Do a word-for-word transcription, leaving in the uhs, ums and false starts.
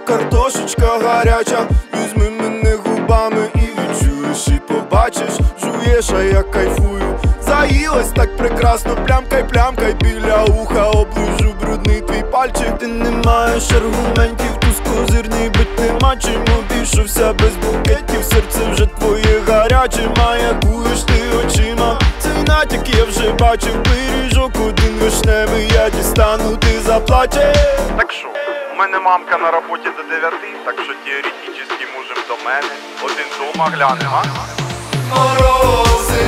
картошечка гаряча, візьми мене губами і відчуєш, і побачиш, жуєш, а я кайфую. Заїлась так прекрасно, плямкай, плямкай біля уха, оближу брудний твій пальчик. Ти не маєш аргументів, тускозирний бить нема чим, обійшовся без букетів, серце вже твоє гаряче, маякуєш ти очима. Цей натяк я вже бачив, пиріжок один вишневий я дістану, ти заплачеш. Так що, у мене мамка на роботі до дев'яти, так що теоретично можем до мене один дома глянем, а? Морози